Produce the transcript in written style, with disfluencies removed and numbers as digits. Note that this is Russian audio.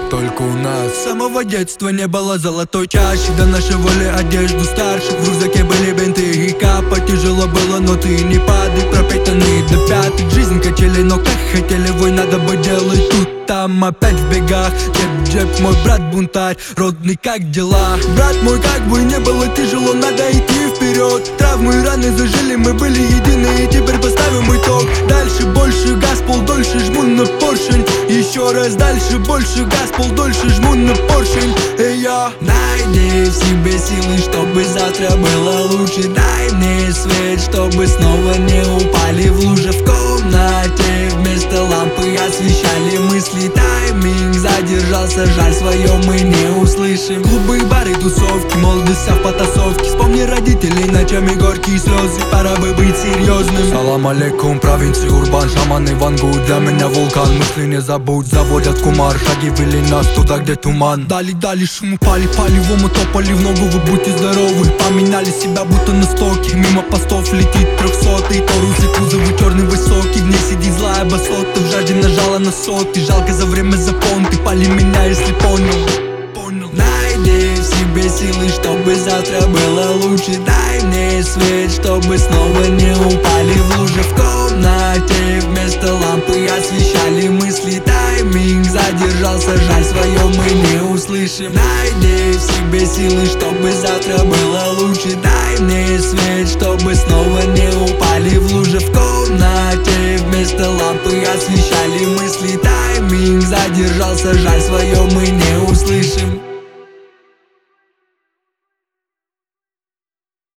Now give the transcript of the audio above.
только у нас. С самого детства не было золотой чаши, до нашей воли одежду старших. В рюкзаке были бинты и капа. Тяжело было, но ты не падай, пропитанный до пяток. Жизнь качели, но как хотели, вой надо бы делать тут. Там опять в бегах, джеб, мой брат бунтарь. Родный, как дела? Брат мой, как бы не было тяжело, надо идти вперед. Травмы и раны зажили, мы были едины, и теперь поставим итог. Дальше больше, газ, пол дольше, жму на поршень. Еще раз дальше, больше, газ, пол дольше, жму на поршень. И я найди в себе силы, чтобы завтра было лучше. Дай мне свет, чтобы снова не упали в лужи. В комнате вместо лампы освещали мысли. Тайминг задержался, жаль, свое мы не услышим. Клубы, бары, тусовки, молодость вся в потасовке. Вспомни родителей, ночами горькие слезы, пора бы быть серьезным. Салам алейкум, провинции Урбан, шаманы вангуют, для меня вулкан. Мысли не забудь, заводят кумар, шаги вели нас туда, где туман. Дали шуму, пали в ому, топали в ногу, вы будьте здоровы. Поменяли себя, будто на стоке, мимо постов летит 300-й. Торусы, кузовы, черный высокий, в ней сидит злая басота. В жажде нажала на соты, жалко за время запон. Ты пали меня, если понял. Найди в себе силы, чтобы завтра было лучше. Дай мне свет, чтобы снова не упали в лужи. В комнате вместо лампы освещали мысли. Тайминг задержался, жаль, свое мы не услышим. Найди в себе силы, чтобы завтра было лучше. Дай мне свет, чтобы снова не упали в лужи. В комнате вместо лампы освещали мысли. Тайминг задержался, жаль, свое мы не услышим.